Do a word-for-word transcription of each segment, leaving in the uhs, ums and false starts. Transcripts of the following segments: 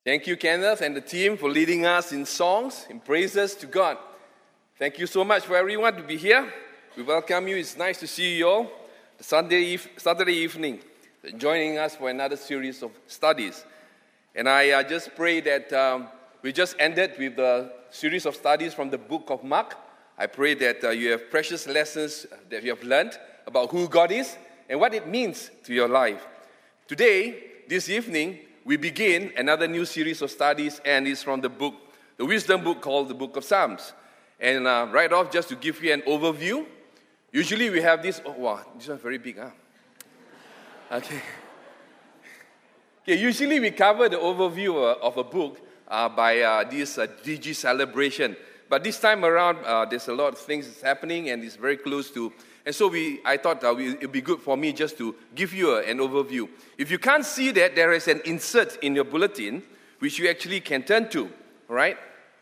Thank you, Kenneth, and the team for leading us in songs, in praises to God. Thank you so much for everyone to be here. We welcome you. It's nice to see you all Sunday, eve- Saturday evening, joining us for another series of studies. And I uh, just pray that um, we just ended with the series of studies from the book of Mark. I pray that uh, you have precious lessons that you have learned about who God is and what it means to your life. Today, this evening, we begin another new series of studies, and it's from the book, the wisdom book called the Book of Psalms. And uh, right off, just to give you an overview, usually we have this, oh wow, this one's very big, huh? Okay. Okay, usually we cover the overview uh, of a book uh, by uh, this uh, Digi celebration. But this time around, uh, there's a lot of things that's happening, and it's very close to. And so we, I thought uh, we, it'd be good for me just to give you a, an overview. If you can't see that, there is an insert in your bulletin, which you actually can turn to, all right?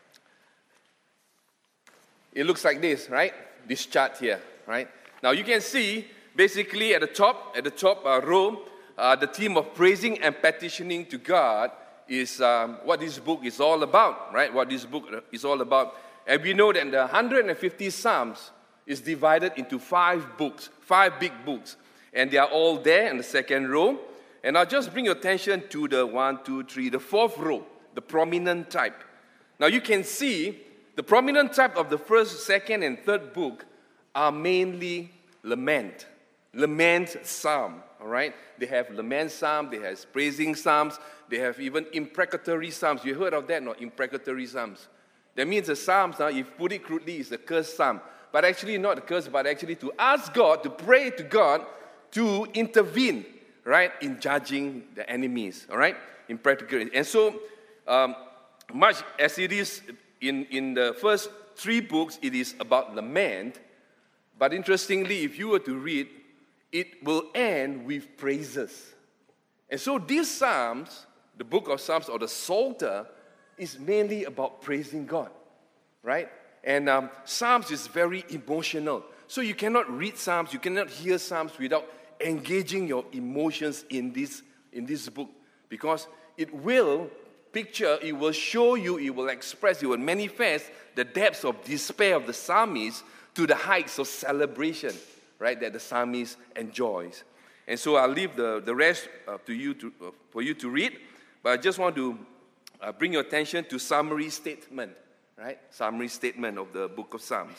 It looks like this, right? This chart here, right? Now you can see, basically at the top, at the top uh, row, uh, the theme of praising and petitioning to God is um, what this book is all about, right? What this book is all about. And we know that the one hundred fifty Psalms is divided into five books, five big books. And they are all there in the second row. And I'll just bring your attention to the one, two, three, the fourth row, the prominent type. Now you can see the prominent type of the first, second, and third book are mainly lament. Lament psalm, all right? They have lament psalm, they have praising psalms, they have even imprecatory psalms. You heard of that, no? Imprecatory psalms. That means the psalms, now, if you put it crudely, is a curse psalm. But actually not a curse, but actually to ask God, to pray to God to intervene, right, in judging the enemies, all right, in practical. And so, um, much as it is in, in the first three books, it is about lament. But interestingly, if you were to read, it will end with praises. And so these Psalms, the book of Psalms or the Psalter, is mainly about praising God, right? And um, Psalms is very emotional. So you cannot read Psalms, you cannot hear Psalms without engaging your emotions in this, in this book. Because it will picture, it will show you, it will express, it will manifest the depths of despair of the psalmist to the heights of celebration, right, that the psalmist enjoys. And so I'll leave the, the rest uh, to you to, uh, for you to read. But I just want to uh, bring your attention to summary statement. Right? Summary statement of the book of Psalms.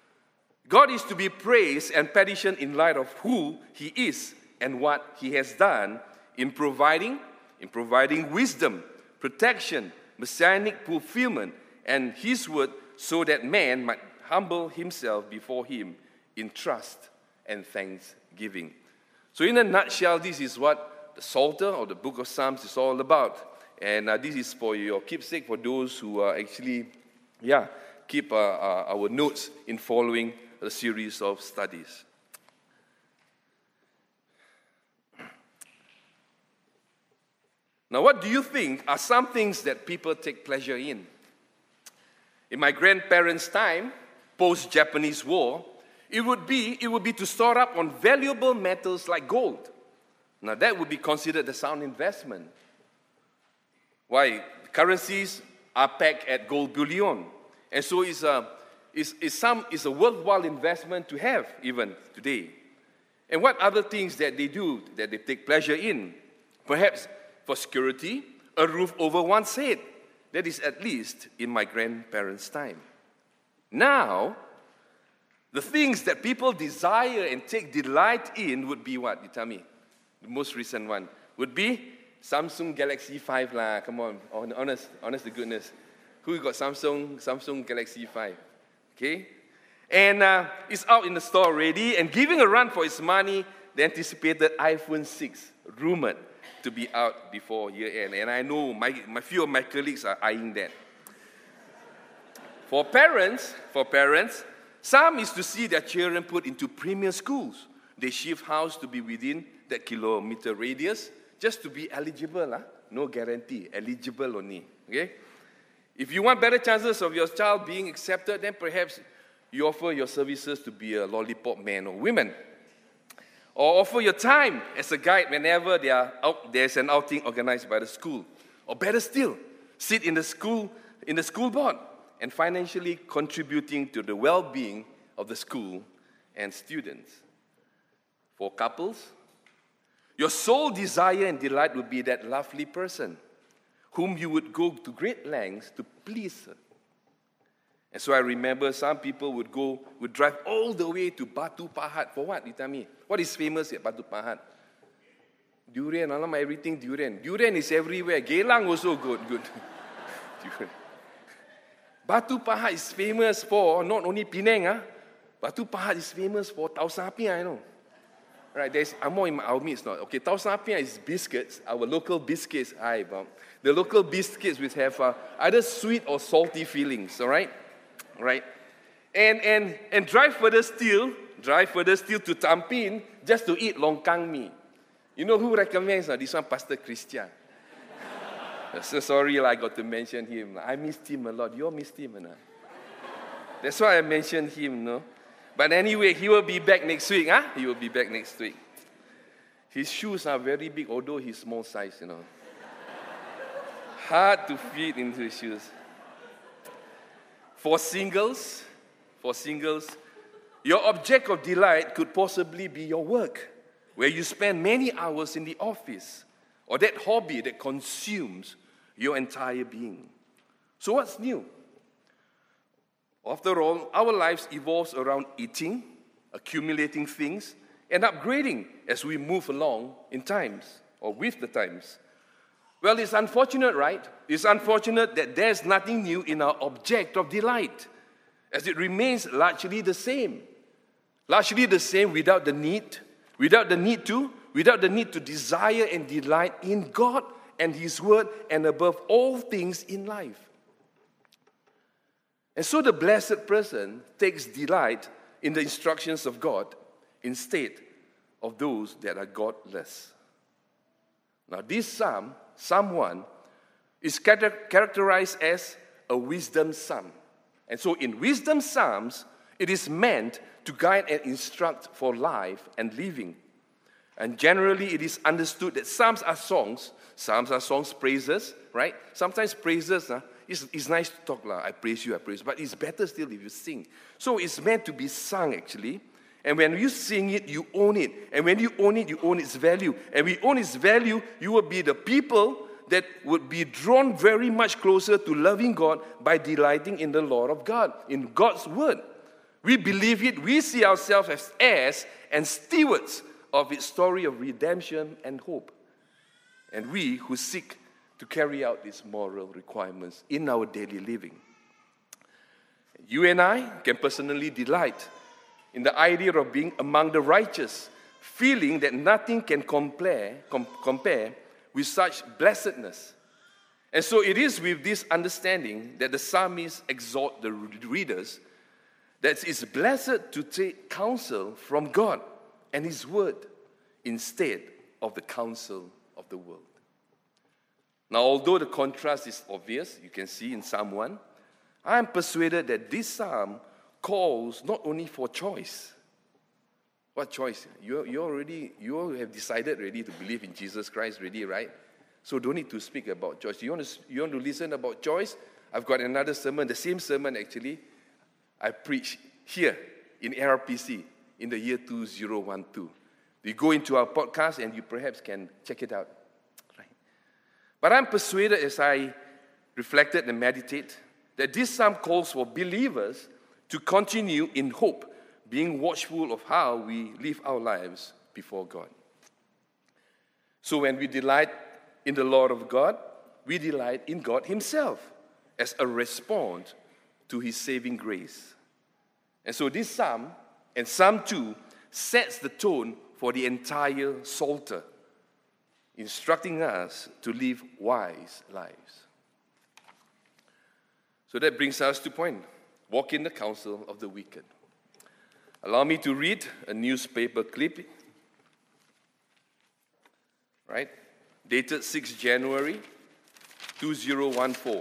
God is to be praised and petitioned in light of who He is and what He has done in providing, in providing wisdom, protection, messianic fulfillment, and His word so that man might humble himself before Him in trust and thanksgiving. So in a nutshell, this is what the Psalter or the book of Psalms is all about. And uh, this is for your keepsake, for those who are actually Yeah, keep uh, uh, our notes in following a series of studies. Now, what do you think are some things that people take pleasure in? In my grandparents' time, post-Japanese War, it would be it would be to store up on valuable metals like gold. Now, that would be considered a sound investment. Why? Currencies are pegged at gold bullion. And so it's a, it's, it's, some, it's a worthwhile investment to have even today. And what other things that they do, that they take pleasure in? Perhaps for security, a roof over one's head. That is at least in my grandparents' time. Now, the things that people desire and take delight in would be what? You tell me. The most recent one would be Samsung Galaxy five lah. Come on, honest, honest to goodness. Who got Samsung, Samsung Galaxy five? Okay? And uh, it's out in the store already and giving a run for its money, the anticipated iPhone six, rumored to be out before year end. And I know my, my few of my colleagues are eyeing that. For parents, for parents, some is to see their children put into premier schools. They shift house to be within that kilometer radius just to be eligible. Huh? No guarantee, eligible only. Okay? If you want better chances of your child being accepted, then perhaps you offer your services to be a lollipop man or woman. Or offer your time as a guide whenever they are out, there's an outing organized by the school. Or better still, sit in the school, in the school board, and financially contributing to the well-being of the school and students. For couples, your sole desire and delight would be that lovely person whom you would go to great lengths to please her. And so I remember some people would go, would drive all the way to Batu Pahat. For what? You tell me. What is famous at Batu Pahat? Durian, alamak, everything durian. Durian is everywhere. Geylang also good. good. Durian. Batu Pahat is famous for not only Penang. Huh? Batu Pahat is famous for Tau Sapia, you know. Right, there's Amor in our midst. Not. Okay, Tau Sapia is biscuits, our local biscuits. Hi, Bob. The local biscuits which have uh, either sweet or salty feelings, all right? Right? And, and, and drive further still, drive further still to Tampin just to eat longkang mee. You know who recommends uh, this one? Pastor Christian. So sorry I got to mention him. I missed him a lot. You all missed him, no? That's why I mentioned him, no? But anyway, he will be back next week, huh? He will be back next week. His shoes are very big, although he's small size, you know. Hard to fit into his shoes. For singles, for singles, your object of delight could possibly be your work, where you spend many hours in the office, or that hobby that consumes your entire being. So what's new? After all, our lives evolves around eating, accumulating things, and upgrading as we move along in times, or with the times. Well, it's unfortunate, right? It's unfortunate that there's nothing new in our object of delight, as it remains largely the same. Largely the same without the need, without the need to, without the need to desire and delight in God and His Word, and above all things in life. And so the blessed person takes delight in the instructions of God instead of those that are godless. Now this psalm, Psalm one, is characterized as a wisdom psalm. And so in wisdom psalms, it is meant to guide and instruct for life and living. And generally it is understood that psalms are songs. Psalms are songs, praises, right? Sometimes praises, uh, it's, it's nice to talk, lah. I praise you, I praise you. But it's better still if you sing. So it's meant to be sung, actually. And when you sing it, you own it. And when you own it, you own its value. And we own its value, you will be the people that would be drawn very much closer to loving God by delighting in the Lord of God, in God's Word. We believe it, we see ourselves as heirs and stewards of its story of redemption and hope. And we who seek to carry out these moral requirements in our daily living. You and I can personally delight in the idea of being among the righteous, feeling that nothing can compare, com- compare with such blessedness. And so it is with this understanding that the psalmist exhort the readers that it's blessed to take counsel from God and His Word instead of the counsel of the world. Now, although the contrast is obvious, you can see in Psalm one, I am persuaded that this psalm calls not only for choice. What choice? You you already you have decided already to believe in Jesus Christ already, right? So don't need to speak about choice. You want to you want to listen about choice? I've got another sermon, the same sermon actually, I preached here in A R P C in the year two thousand twelve. You go into our podcast and you perhaps can check it out. Right? But I'm persuaded as I reflected and meditate that this psalm calls for believers to continue in hope, being watchful of how we live our lives before God. So when we delight in the Lord of God, we delight in God Himself as a response to His saving grace. And so this psalm and Psalm two sets the tone for the entire Psalter, instructing us to live wise lives. So that brings us to point. Walk in the counsel of the wicked. Allow me to read a newspaper clip, right? Dated sixth of January, two thousand fourteen.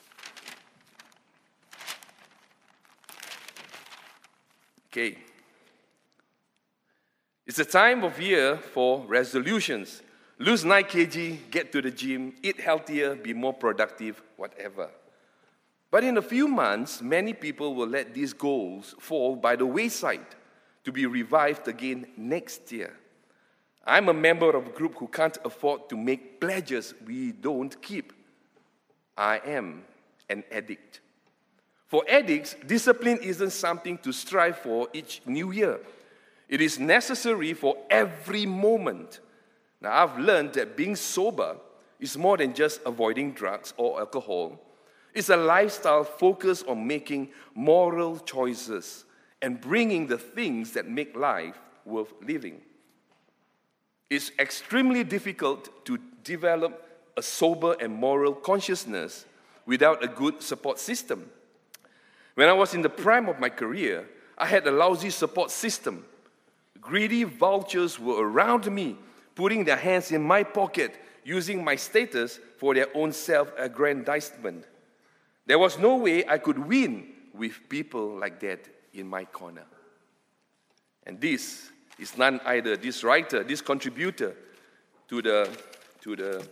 Okay. It's a time of year for resolutions. lose nine kilograms, get to the gym, eat healthier, be more productive, whatever. But in a few months, many people will let these goals fall by the wayside to be revived again next year. I'm a member of a group who can't afford to make pledges we don't keep. I am an addict. For addicts, discipline isn't something to strive for each new year. It is necessary for every moment. Now, I've learned that being sober is more than just avoiding drugs or alcohol. It's a lifestyle focused on making moral choices and bringing the things that make life worth living. It's extremely difficult to develop a sober and moral consciousness without a good support system. When I was in the prime of my career, I had a lousy support system. Greedy vultures were around me, putting their hands in my pocket, using my status for their own self-aggrandizement. There was no way I could win with people like that in my corner. And this is none other, this writer, this contributor to the, to the,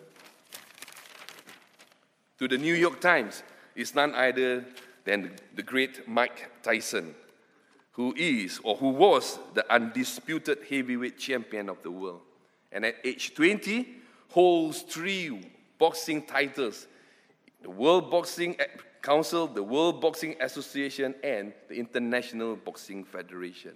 to the New York Times is none other than the great Mike Tyson, who is or who was the undisputed heavyweight champion of the world. And at age twenty, holds three boxing titles: the World Boxing Council, the World Boxing Association, and the International Boxing Federation.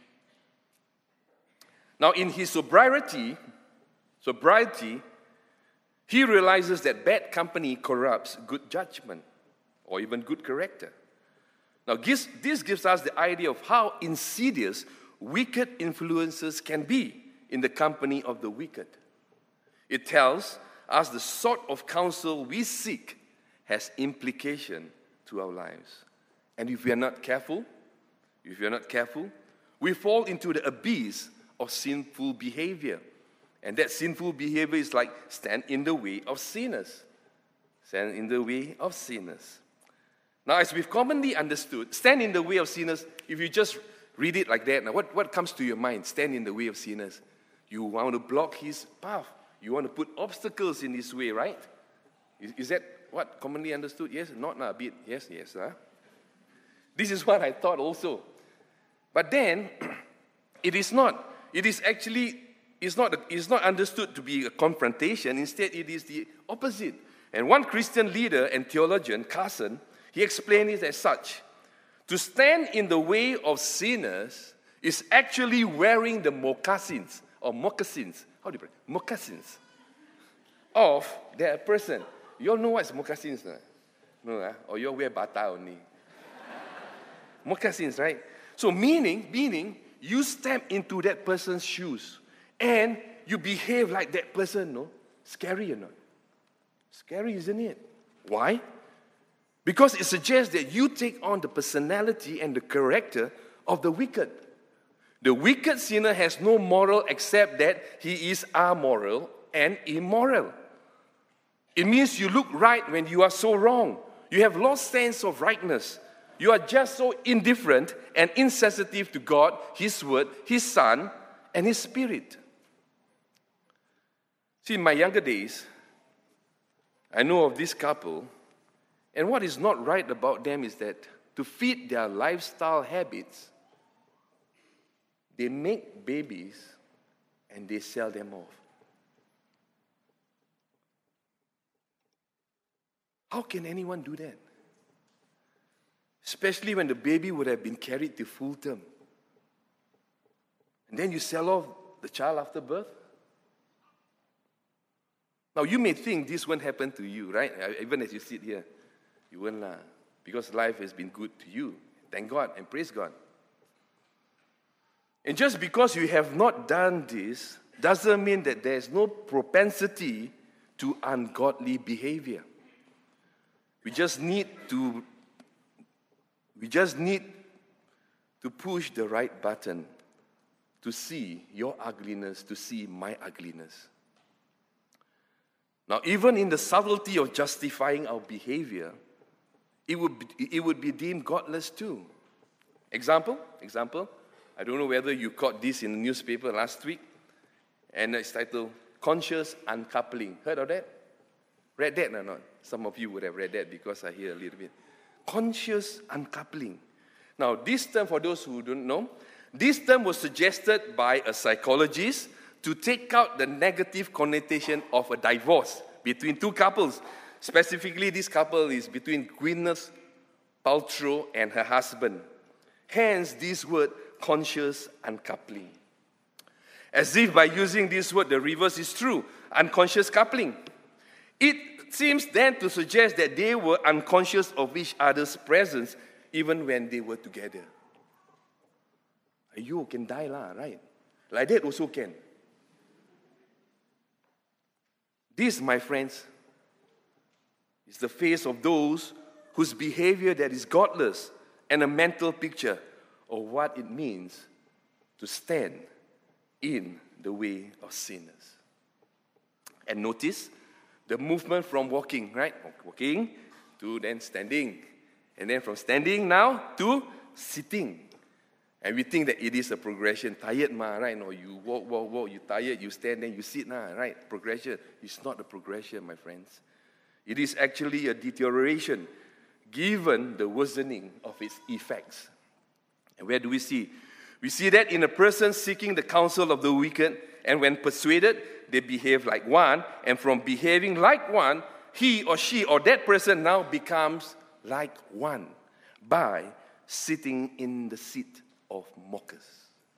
Now, in his sobriety, sobriety, he realizes that bad company corrupts good judgment or even good character. Now, this, this gives us the idea of how insidious wicked influences can be in the company of the wicked. It tells us the sort of counsel we seek has implication to our lives. And if we are not careful, if we are not careful, we fall into the abyss of sinful behavior. And that sinful behavior is like stand in the way of sinners. Stand in the way of sinners. Now, as we've commonly understood, stand in the way of sinners, if you just read it like that, now what, what comes to your mind? Stand in the way of sinners. You want to block his path. You want to put obstacles in his way, right? Is, is that what commonly understood? Yes, not a bit. Yes, yes. Huh? This is what I thought also. But then, it is not. It is actually, it's not, it's not understood to be a confrontation. Instead, it is the opposite. And one Christian leader and theologian, Carson, he explained it as such: to stand in the way of sinners is actually wearing the moccasins, or moccasins, how do you put it? Moccasins of that person. You all know what's moccasins? No, no uh? Or you all wear bata only. Moccasins, right? So meaning, meaning, you step into that person's shoes and you behave like that person, no? Scary or not? Scary, isn't it? Why? Because it suggests that you take on the personality and the character of the wicked. The wicked sinner has no moral except that he is amoral and immoral. It means you look right when you are so wrong. You have lost sense of rightness. You are just so indifferent and insensitive to God, His Word, His Son, and His Spirit. See, in my younger days, I know of this couple, and what is not right about them is that to fit their lifestyle habits, they make babies and they sell them off. How can anyone do that? Especially when the baby would have been carried to full term. And then you sell off the child after birth? Now, you may think this won't happen to you, right? Even as you sit here. You won't, uh, because life has been good to you. Thank God and praise God. And just because you have not done this doesn't mean that there is no propensity to ungodly behavior. We just need to we just need to push the right button to see your ugliness, to see my ugliness. Now, even in the subtlety of justifying our behavior, it would be, it would be deemed godless too. Example, example. I don't know whether you caught this in the newspaper last week, and it's titled, conscious uncoupling. Heard of that? Read that or not? Some of you would have read that because I hear a little bit. Conscious uncoupling. Now, this term, for those who don't know, this term was suggested by a psychologist to take out the negative connotation of a divorce between two couples. Specifically, this couple is between Gwyneth Paltrow and her husband. Hence, this word, conscious uncoupling. As if by using this word, the reverse is true, unconscious coupling. It seems then to suggest that they were unconscious of each other's presence even when they were together. You can die, lah, right? Like that also can. This, my friends, is the face of those whose behavior that is godless and a mental picture of what it means to stand in the way of sinners. And notice the movement from walking, right? Walking to then standing. And then from standing now to sitting. And we think that it is a progression. Tired, ma, right? No, you walk, walk, walk, you tired, you stand, then you sit, nah, right? Progression. It's not a progression, my friends. It is actually a deterioration given the worsening of its effects. And where do we see? We see that in a person seeking the counsel of the wicked, and when persuaded, they behave like one, and from behaving like one, he or she or that person now becomes like one by sitting in the seat of mockers.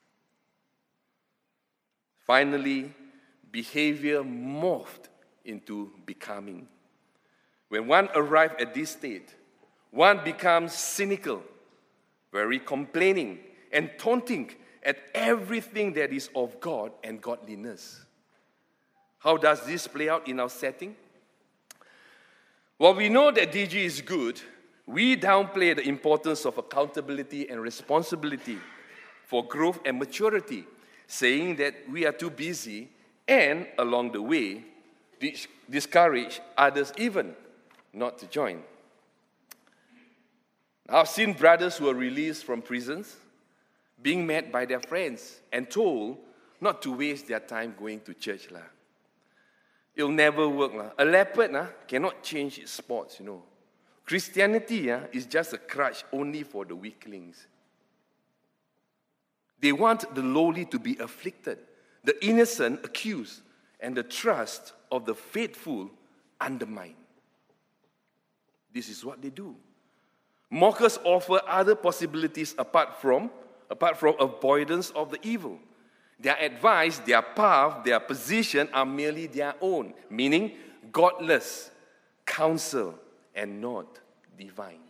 Finally, behavior morphed into becoming. When one arrived at this state, one becomes cynical, very complaining, and taunting at everything that is of God and godliness. How does this play out in our setting? While we know that D G is good, we downplay the importance of accountability and responsibility for growth and maturity, saying that we are too busy and, along the way, discourage others even not to join. I've seen brothers who are released from prisons being met by their friends and told not to waste their time going to church. La. It'll never work. La. A leopard la, cannot change its spots, you know. Christianity uh, is just a crutch only for the weaklings. They want the lowly to be afflicted, the innocent accused, and the trust of the faithful undermined. This is what they do. Mockers offer other possibilities apart from, apart from avoidance of the evil. Their advice, their path, their position are merely their own, meaning godless counsel and not divine.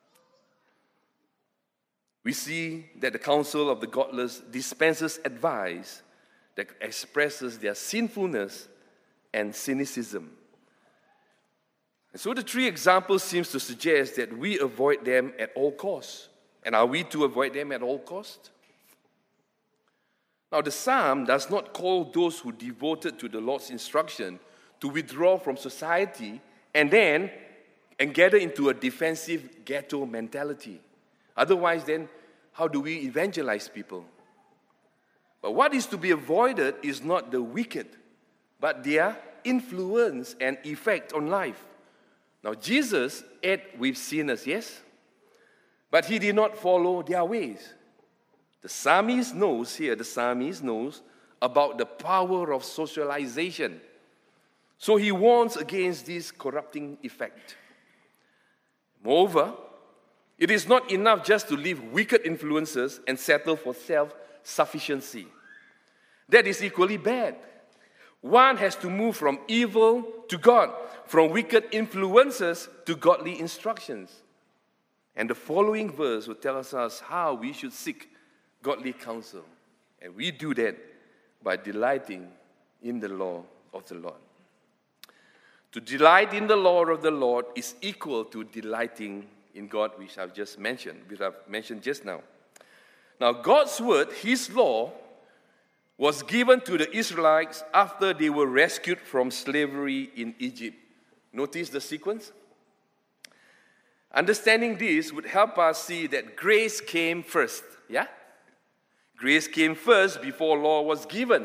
We see that the counsel of the godless dispenses advice that expresses their sinfulness and cynicism. And so the three examples seems to suggest that we avoid them at all costs. And are we to avoid them at all costs? Now the psalm does not call those who devoted to the Lord's instruction to withdraw from society and then and gather into a defensive ghetto mentality. Otherwise, then, how do we evangelize people? But what is to be avoided is not the wicked, but their influence and effect on life. Now, Jesus ate with sinners, yes? But he did not follow their ways. The psalmist knows here, the psalmist knows about the power of socialization. So he warns against this corrupting effect. Moreover, it is not enough just to leave wicked influences and settle for self-sufficiency. That is equally bad. One has to move from evil to God, from wicked influences to godly instructions. And the following verse will tell us how we should seek godly counsel. And we do that by delighting in the law of the Lord. To delight in the law of the Lord is equal to delighting in God, which I've just mentioned, which I've mentioned just now. Now, God's word, His law, was given to the Israelites after they were rescued from slavery in Egypt. Notice the sequence? Understanding this would help us see that grace came first, yeah? Grace came first before law was given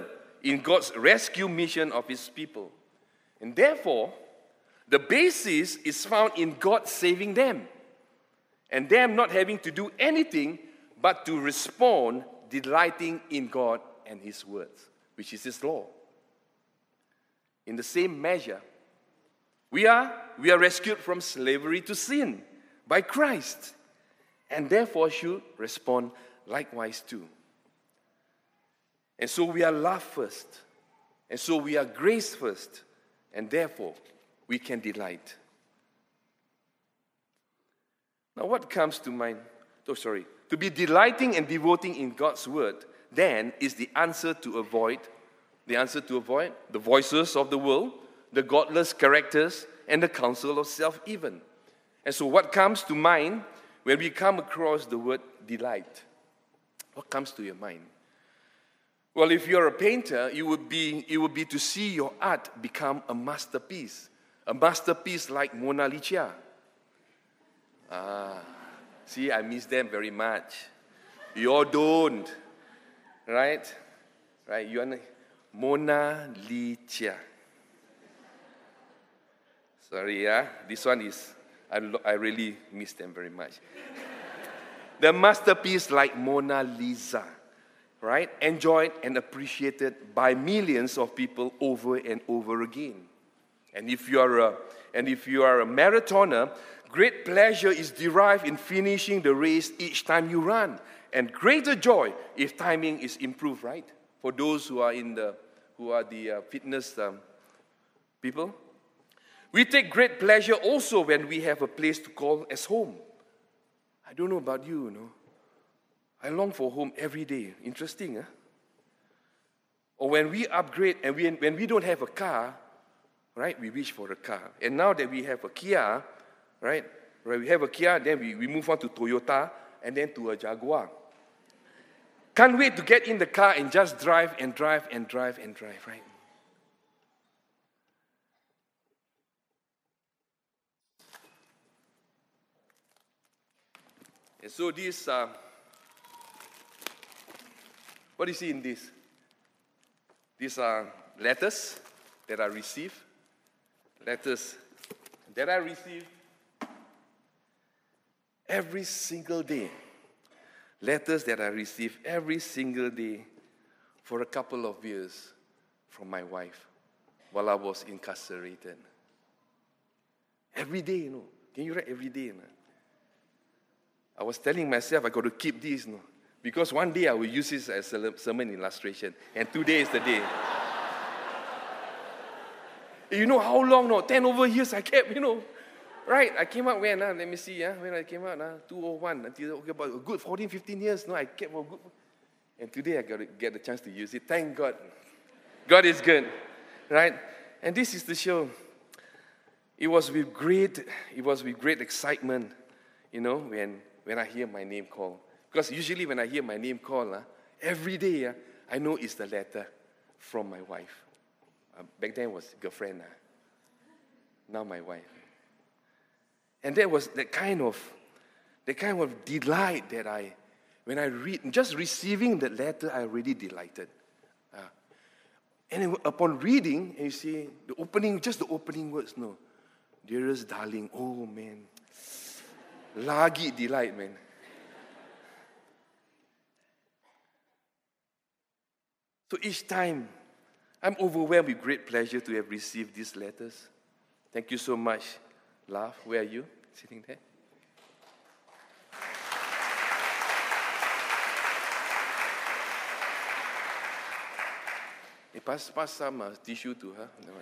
in God's rescue mission of his people. And therefore, the basis is found in God saving them, and them not having to do anything but to respond, delighting in God and his words, which is his law. In the same measure, we are, we are rescued from slavery to sin by Christ, and therefore should respond likewise too. And so we are love first, and so we are grace first, and therefore we can delight. Now what comes to mind? Oh, sorry. To be delighting and devoting in God's word, then, is the answer to avoid, the answer to avoid the voices of the world, the godless characters, and the counsel of self even. And so what comes to mind when we come across the word delight? What comes to your mind? Well, if you're a painter, it would be, it would be to see your art become a masterpiece. A masterpiece like Mona Lisa. Ah, see, I miss them very much. You all don't. Right? Right? You are Mona Lisa. Sorry, yeah. This one is, I, I really miss them very much. The masterpiece like Mona Lisa. Right? Enjoyed and appreciated by millions of people over and over again. And if you are a, and if you are a marathoner, great pleasure is derived in finishing the race each time you run, and greater joy if timing is improved. Right? For those who are in the who are the uh, fitness um, people, we take great pleasure also when we have a place to call as home. I don't know about you, you know. I long for home every day. Interesting, huh? Or when we upgrade and we, when we don't have a car, right, we wish for a car. And now that we have a Kia, right, when we have a Kia, then we, we move on to Toyota and then to a Jaguar. Can't wait to get in the car and just drive and drive and drive and drive, right? And so this, uh, what do you see in this? These are letters that I received. Letters that I receive every single day. Letters that I receive every single day for a couple of years from my wife while I was incarcerated. Every day, you know. Can you write every day? You know? I was telling myself I got to keep this, you know, because one day I will use this as a sermon illustration, and today is the day. You know how long, no? Ten over years I kept, you know. Right, I came out when, uh, let me see, uh, when I came out, uh, two oh one, until okay, about a good fourteen, fifteen years, no, I kept for good. And today I got to get the chance to use it. Thank God. God is good, right? And this is the show. It was with great, it was with great excitement, you know, when, when I hear my name called. Because usually when I hear my name called, uh, every day uh, I know it's the letter from my wife. Uh, back then it was girlfriend, uh, now my wife. And that was the kind of, the kind of delight that I, when I read, just receiving the letter, I really delighted. Uh, and then upon reading, you see, the opening, just the opening words, no. Dearest darling, oh man. Lagi delight, man. So each time, I'm overwhelmed with great pleasure to have received these letters. Thank you so much. Love, where are you? Sitting there? Hey, pass, pass some uh, tissue to her. No.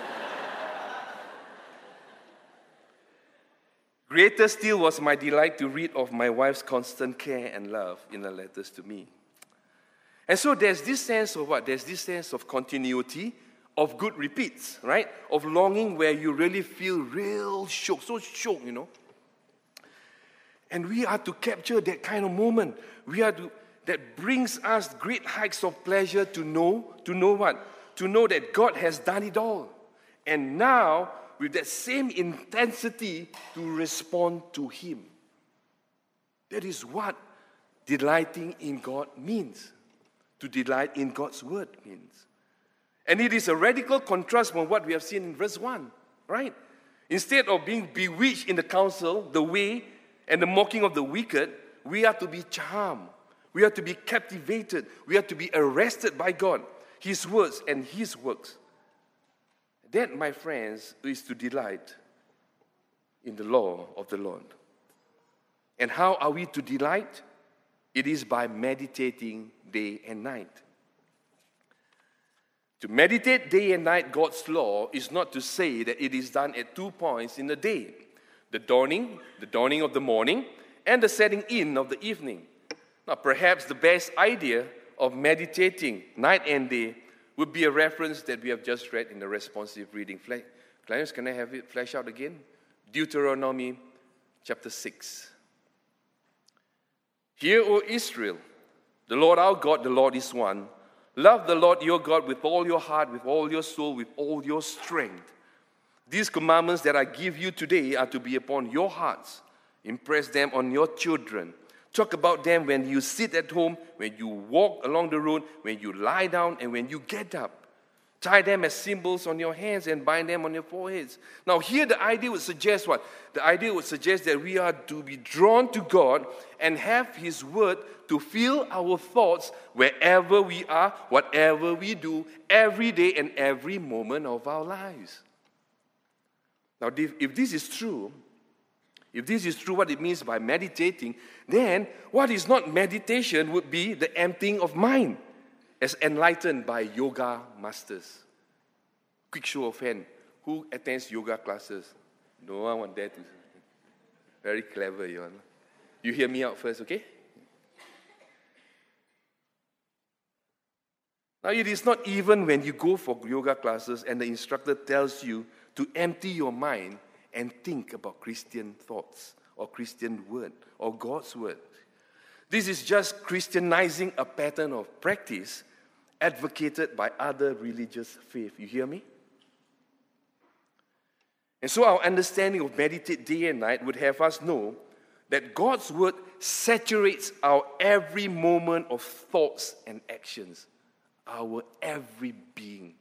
Greater still was my delight to read of my wife's constant care and love in her letters to me. And so there's this sense of what? There's this sense of continuity, of good repeats, right? Of longing where you really feel real shock, so shock, you know. And we are to capture that kind of moment. We are to, that brings us great heights of pleasure to know, to know what? To know that God has done it all. And now, with that same intensity, to respond to Him. That is what delighting in God means. To delight in God's word means. And it is a radical contrast from what we have seen in verse one, right? Instead of being bewitched in the counsel, the way, and the mocking of the wicked, we are to be charmed. We are to be captivated. We are to be arrested by God, His words and His works. That, my friends, is to delight in the law of the Lord. And how are we to delight? It is by meditating day and night. To meditate day and night God's law is not to say that it is done at two points in the day, the dawning, the dawning of the morning, and the setting in of the evening. Now, perhaps the best idea of meditating night and day would be a reference that we have just read in the responsive reading. Clarence, can I have it flash out again? Deuteronomy chapter six. Hear, O Israel, the Lord our God, the Lord is one. Love the Lord your God with all your heart, with all your soul, with all your strength. These commandments that I give you today are to be upon your hearts. Impress them on your children. Talk about them when you sit at home, when you walk along the road, when you lie down, and when you get up. Tie them as symbols on your hands and bind them on your foreheads. Now here the idea would suggest what? The idea would suggest that we are to be drawn to God and have His word to fill our thoughts wherever we are, whatever we do, every day and every moment of our lives. Now if this is true, if this is true what it means by meditating, then what is not meditation would be the emptying of mind, as enlightened by yoga masters. Quick show of hand. Who attends yoga classes? No one want that to. Very clever, you are. You hear me out first, okay? Now, it is not even when you go for yoga classes and the instructor tells you to empty your mind and think about Christian thoughts or Christian word or God's word. This is just Christianizing a pattern of practice advocated by other religious faiths. You hear me? And so our understanding of meditate day and night would have us know that God's word saturates our every moment of thoughts and actions, our every being.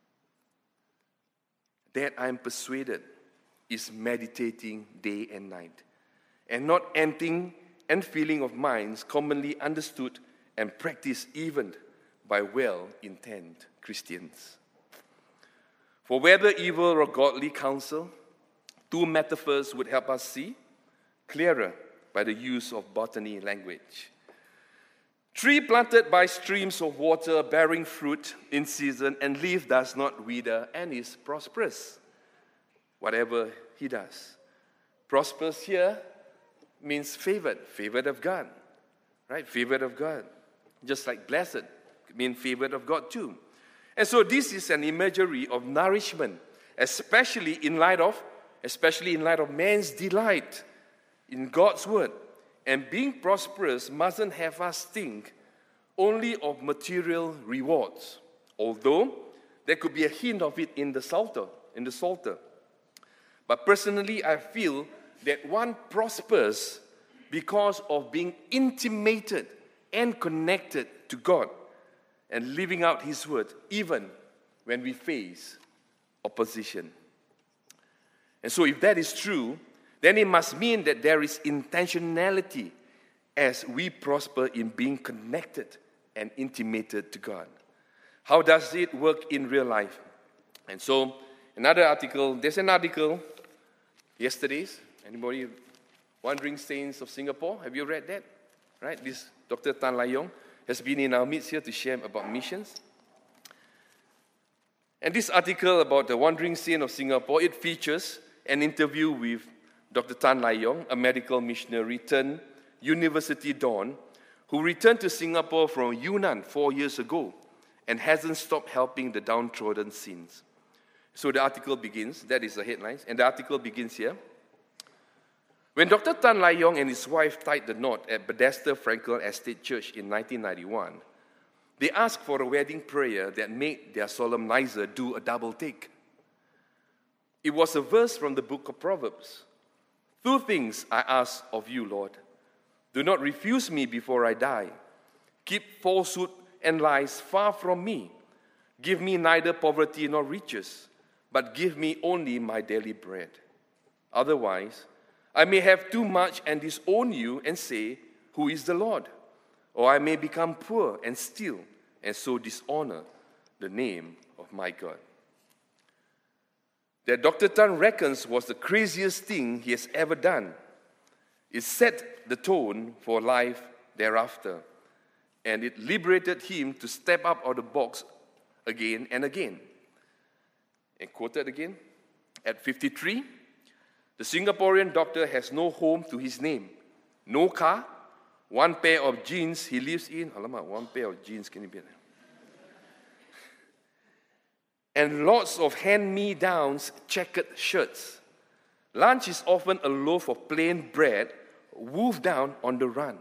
That I am persuaded is meditating day and night, and not emptying and filling of minds commonly understood and practiced even by well-intended Christians. For whether evil or godly counsel, two metaphors would help us see clearer by the use of botany language. Tree planted by streams of water, bearing fruit in season, and leaf does not wither, and is prosperous, whatever he does. Prosperous here means favored, favored of God, right? Favored of God. Just like blessed means favored of God too. And so this is an imagery of nourishment, especially in light of, especially in light of man's delight in God's word. And being prosperous mustn't have us think only of material rewards, although there could be a hint of it in the Psalter, in the Psalter. But personally, I feel that one prospers because of being intimated and connected to God and living out His word, even when we face opposition. And so if that is true, then it must mean that there is intentionality as we prosper in being connected and intimated to God. How does it work in real life? And so, another article, there's an article yesterday's. Anybody? Wandering Saints of Singapore. Have you read that? Right? This Doctor Tan Lai Yong has been in our midst here to share about missions. And this article about the Wandering Saint of Singapore, it features an interview with Doctor Tan Lai Yong, a medical missionary turned university don, who returned to Singapore from Yunnan four years ago and hasn't stopped helping the downtrodden since. So the article begins, that is the headlines, and the article begins here. When Doctor Tan Lai Yong and his wife tied the knot at Bethesda Frankel Estate Church in nineteen ninety-one, they asked for a wedding prayer that made their solemnizer do a double take. It was a verse from the book of Proverbs. Two things I ask of you, Lord. Do not refuse me before I die. Keep falsehood and lies far from me. Give me neither poverty nor riches, but give me only my daily bread. Otherwise, I may have too much and disown you and say, who is the Lord? Or I may become poor and steal, and so dishonor the name of my God. That Doctor Tan reckons was the craziest thing he has ever done. It set the tone for life thereafter, and it liberated him to step up out of the box again and again. And quoted again, at fifty-three, the Singaporean doctor has no home to his name, no car, one pair of jeans he lives in. Alamak, one pair of jeans, can you be there? And lots of hand-me-downs checkered shirts. Lunch is often a loaf of plain bread wolfed down on the run.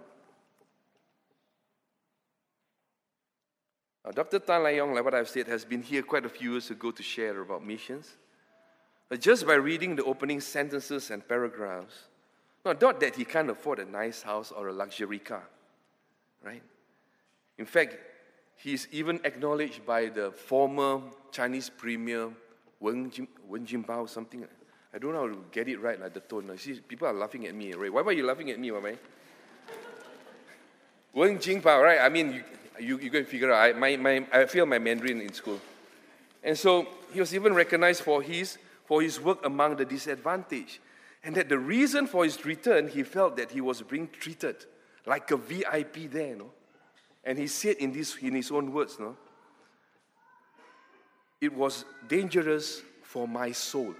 Now, Doctor Tan Lai Yong, like what I've said, has been here quite a few years ago to share about missions. But just by reading the opening sentences and paragraphs, no, not that he can't afford a nice house or a luxury car, right? In fact, he's even acknowledged by the former Chinese premier Wen Jin, Wen Jianbao, something. I don't know how to get it right, like the tone. You see, people are laughing at me, right? Why are you laughing at me, Wai Mai? Wen Jianbao, right? I mean, you, you, you can figure out. I, my, my, I failed my Mandarin in school. And so he was even recognized for his, for his work among the disadvantaged. And that the reason for his return, he felt that he was being treated like a V I P there, no? And he said in, this, in his own words, no? It was dangerous for my soul.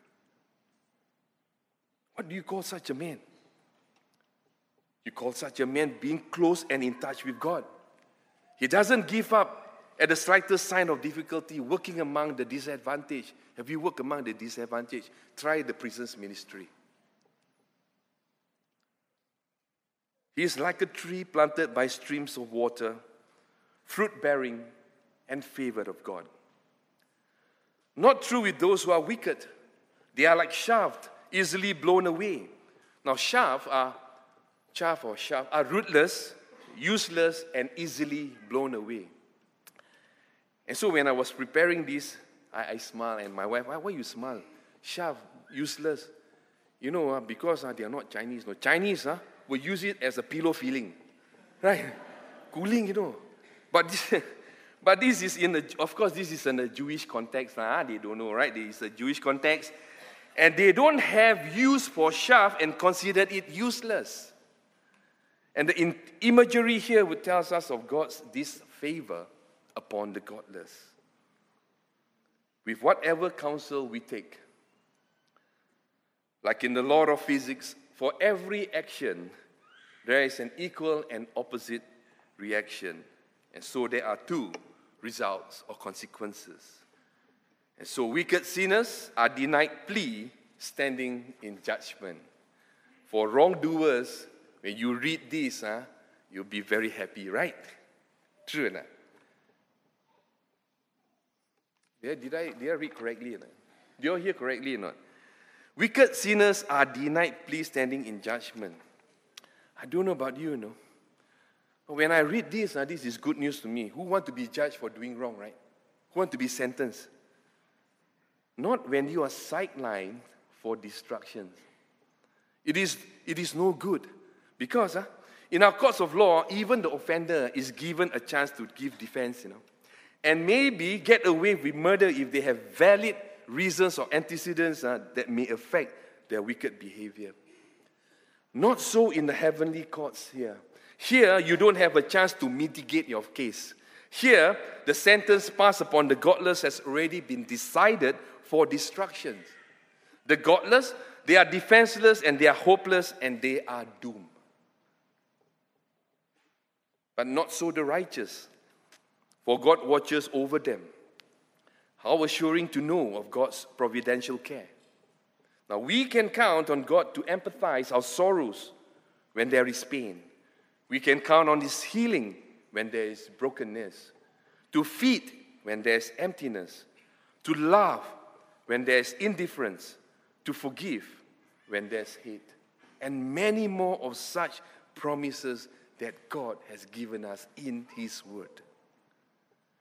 What do you call such a man? You call such a man being close and in touch with God. He doesn't give up at the slightest sign of difficulty working among the disadvantaged. Have you worked among the disadvantaged? Try the prisons ministry. He is like a tree planted by streams of water, fruit-bearing and favored of God. Not true with those who are wicked. They are like shaft, easily blown away. Now, shaft are, chaff or shaft are rootless, useless, and easily blown away. And so when I was preparing this, I, I smiled, and my wife, why, why you smile? Shaft, useless. You know, uh, because uh, they are not Chinese. No, Chinese uh, will use it as a pillow filling. Right? Cooling, you know. But this, but this is in a, of course, this is in a Jewish context. Uh, they don't know, right? This is a Jewish context. And they don't have use for shaft and considered it useless. And the in, imagery here would tell us of God's disfavor upon the godless. With whatever counsel we take, like in the law of physics, for every action, there is an equal and opposite reaction. And so there are two results or consequences. And so wicked sinners are denied plea standing in judgment. For wrongdoers, when you read this, huh, you'll be very happy, right? True or not? Yeah, did I, did I read correctly or not? Did you all hear correctly or not? Wicked sinners are denied plea standing in judgment. I don't know about you, you know. But when I read this, uh, this is good news to me. Who want to be judged for doing wrong, right? Who want to be sentenced? Not when you are sidelined for destruction. It is, it is no good. Because uh, in our courts of law, even the offender is given a chance to give defense, you know. And maybe get away with murder if they have valid reasons or antecedents uh, that may affect their wicked behavior. Not so in the heavenly courts here. Here, you don't have a chance to mitigate your case. Here, the sentence passed upon the godless has already been decided for destruction. The godless, they are defenseless and they are hopeless and they are doomed. But not so the righteous, for God watches over them. How assuring to know of God's providential care. Now, we can count on God to empathize our sorrows when there is pain. We can count on His healing when there is brokenness, to feed when there is emptiness, to love when there is indifference, to forgive when there is hate, and many more of such promises that God has given us in His Word.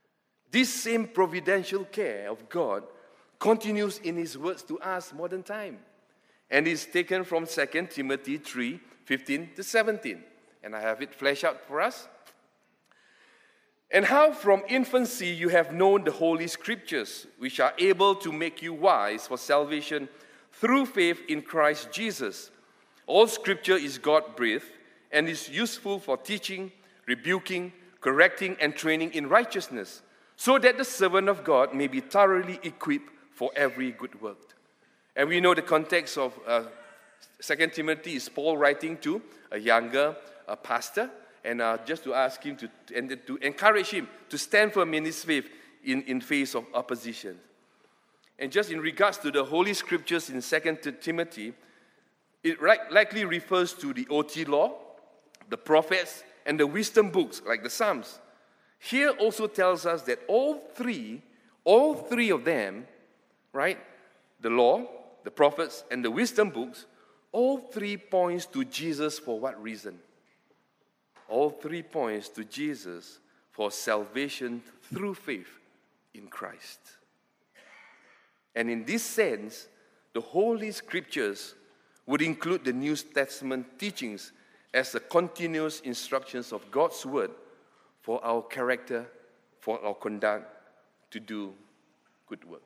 This same providential care of God continues in his words to us modern time. And is taken from Second Timothy three, fifteen to seventeen. And I have it fleshed out for us. And how from infancy you have known the Holy Scriptures, which are able to make you wise for salvation through faith in Christ Jesus. All Scripture is God-breathed and is useful for teaching, rebuking, correcting, and training in righteousness, so that the servant of God may be thoroughly equipped for every good work. And we know the context of uh, Second Timothy is Paul writing to a younger uh, pastor, and uh, just to ask him to, and to encourage him to stand firm in his faith in, in face of opposition. And just in regards to the Holy Scriptures in Second Timothy, it right, likely refers to the O T law, the prophets, and the wisdom books like the Psalms. Here also tells us that all three, all three of them, right, the law, the prophets, and the wisdom books, all three points to Jesus for what reason? All three points to Jesus for salvation through faith in Christ. And in this sense, the Holy Scriptures would include the New Testament teachings as the continuous instructions of God's Word for our character, for our conduct, to do good work.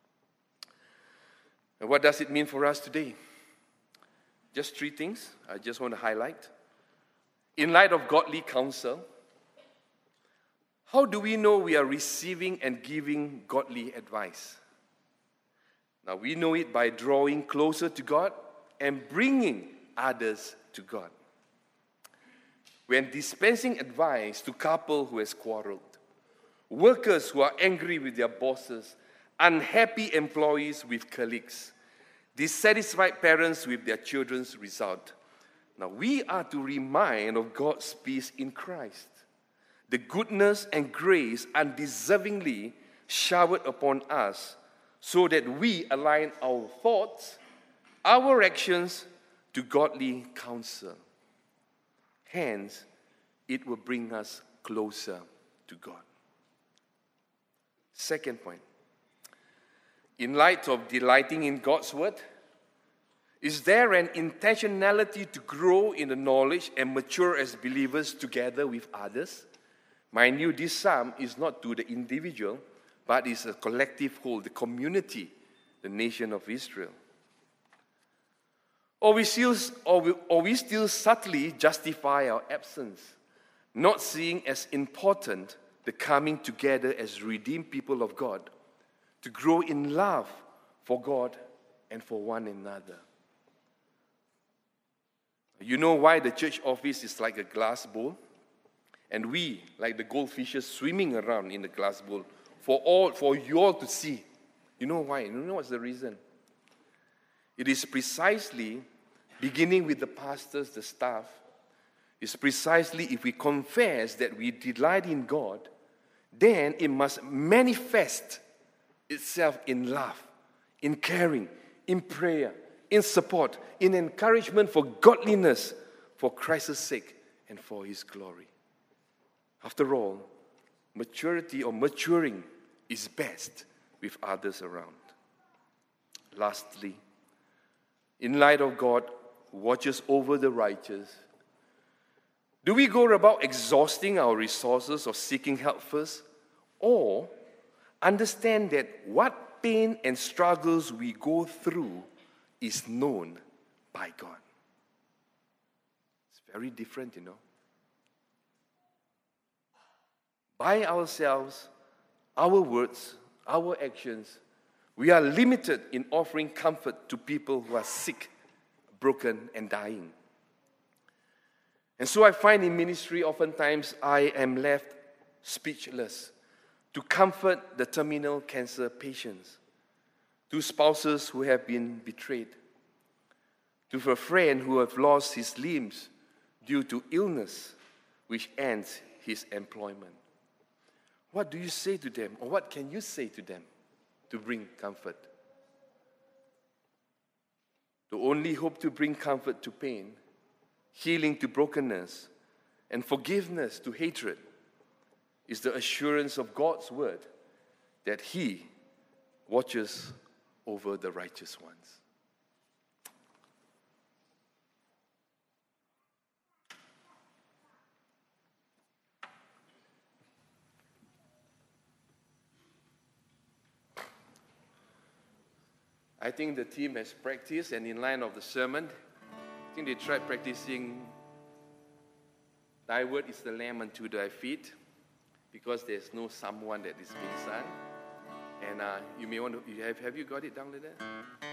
And what does it mean for us today? Just three things I just want to highlight. In light of godly counsel, how do we know we are receiving and giving godly advice? Now, we know it by drawing closer to God and bringing others to God. When dispensing advice to couple who has quarreled, workers who are angry with their bosses, unhappy employees with colleagues, dissatisfied parents with their children's result. Now, we are to remind of God's peace in Christ, the goodness and grace undeservingly showered upon us, so that we align our thoughts, our actions to godly counsel. Hence, it will bring us closer to God. Second point. In light of delighting in God's word, is there an intentionality to grow in the knowledge and mature as believers together with others? Mind you, this psalm is not to the individual, but is a collective whole, the community, the nation of Israel. Or we still, or we, or we still subtly justify our absence, not seeing as important the coming together as redeemed people of God, to grow in love for God and for one another. You know why the church office is like a glass bowl? And we, like the goldfishes swimming around in the glass bowl, for all, for you all to see. You know why? You know what's the reason? It is precisely, beginning with the pastors, the staff, is precisely if we confess that we delight in God, then it must manifest itself in love, in caring, in prayer, in support, in encouragement for godliness, for Christ's sake, and for His glory. After all, maturity or maturing is best with others around. Lastly, in light of God who watches over the righteous, do we go about exhausting our resources or seeking help first? Or understand that what pain and struggles we go through is known by God? It's very different, you know. By ourselves, our words, our actions, we are limited in offering comfort to people who are sick, broken, and dying. And so I find in ministry oftentimes I am left speechless to comfort the terminal cancer patients, to spouses who have been betrayed, to a friend who has lost his limbs due to illness, which ends his employment. What do you say to them, or what can you say to them to bring comfort? To only hope to bring comfort to pain, healing to brokenness, and forgiveness to hatred is the assurance of God's word that He watches over the righteous ones. I think the team has practiced, and in line of the sermon, I think they tried practicing, "Thy word is the lamp unto thy feet," because there's no someone that is being sung. And uh, you may want to, you have, have you got it down like that?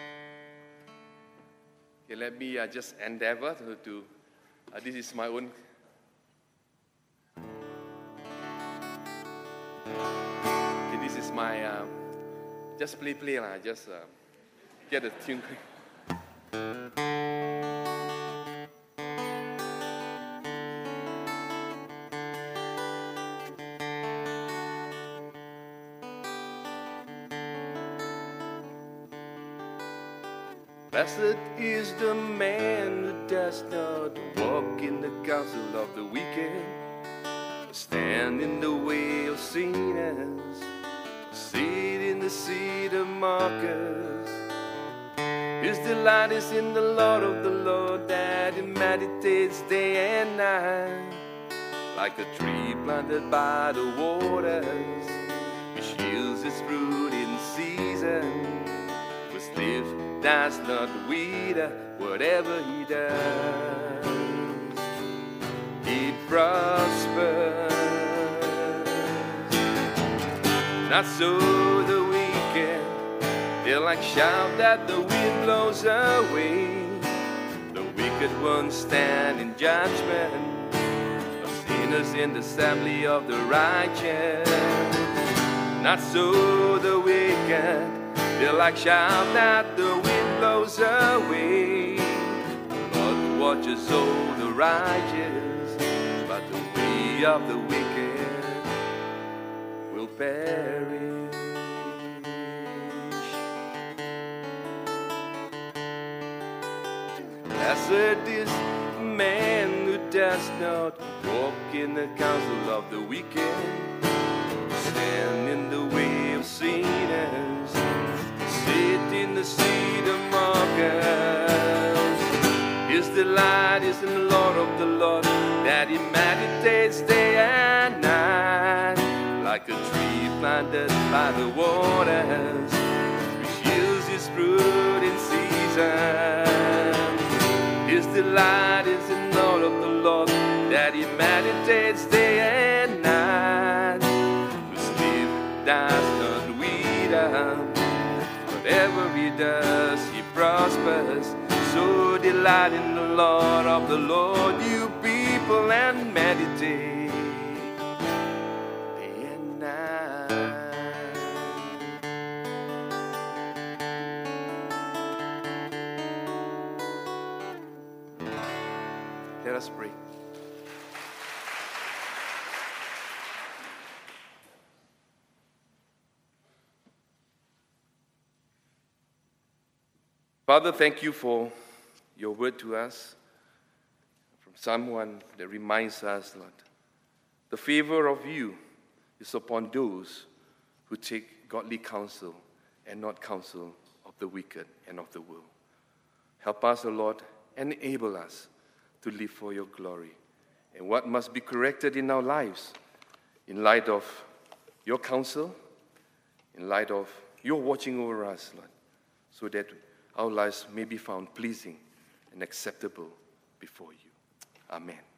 Okay, let me uh, just endeavor to, to uh, this is my own. Okay, this is my, uh, just play, play, lah, just uh, get the tune. Blessed is the man who does not walk in the counsel of the wicked, stand in the way of sinners, sit in the seat of mockers. His delight is in the Lord of the Lord, that he meditates day and night. Like a tree planted by the waters, which yields its fruit in season, whose leaf does not wither, whatever he does, he prospers. Not so the wicked, they're like chaff that the wind blows away. The wicked ones stand in judgment, the sinners in the assembly of the righteous. Not so the wicked, they're like chaff that the wind blows away. The Lord watches over the righteous, but the way of the wicked will perish. Blessed is the man who does not walk in the counsel of the wicked, stand in the way of sinners, sit in the seat of mockers. His delight is in the Lord of the Lord, that he meditates day and night. Like a tree planted by the waters, which yields its fruit in season. His delight is in the Lord of the Lord, that he meditates day and night. Whose leaf does not wither, whatever he does, he prospers. So delight in the Lord of the Lord, you people, and meditate day and night. Let us pray. Father, thank you for your word to us, from someone that reminds us, Lord, the favor of you is upon those who take godly counsel and not counsel of the wicked and of the world. Help us, O Lord, and enable us to live for your glory. And what must be corrected in our lives, in light of your counsel, in light of your watching over us, Lord, so that our lives may be found pleasing and acceptable before you. Amen.